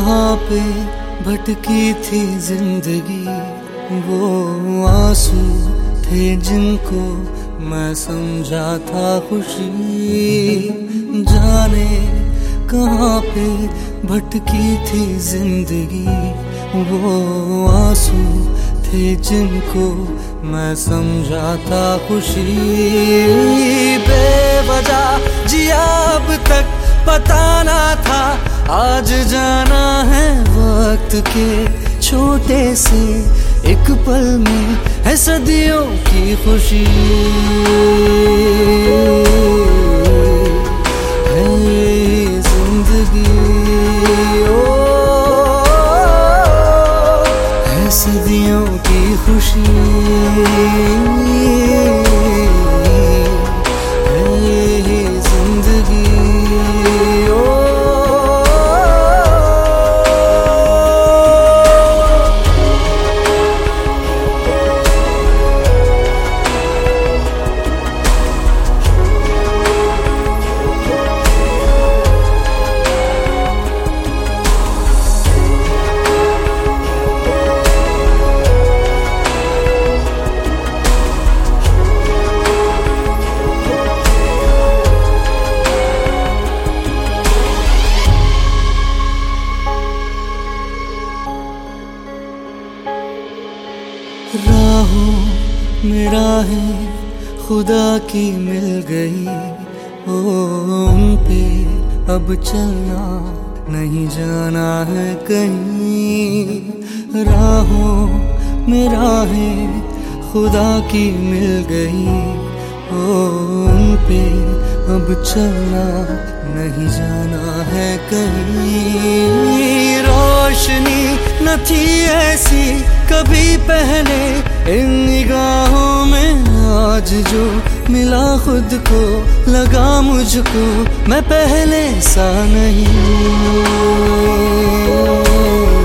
कहाँ पे भटकी थी जिंदगी, वो आंसू थे जिनको मैं समझा था खुशी। जाने कहाँ पे भटकी थी जिंदगी, वो आंसू थे जिनको मैं समझा था खुशी। बेवजह जिया अब तक पता ना था, आज जाना है वक्त के छोटे से एक पल में है सदियों की खुशी। है जिंदगी ओ है सदियों की खुशी। राहों में राहें खुदा की मिल गई, ओ उन पे अब चलना नहीं जाना है कहीं। राहों में राहें खुदा की मिल गई, ओ उन पे अब चलना नहीं जाना है कहीं। रोशनी न थी ऐसी कभी पहले इन निगाहों में, आज जो मिला खुद को लगा मुझको मैं पहले सा नहीं।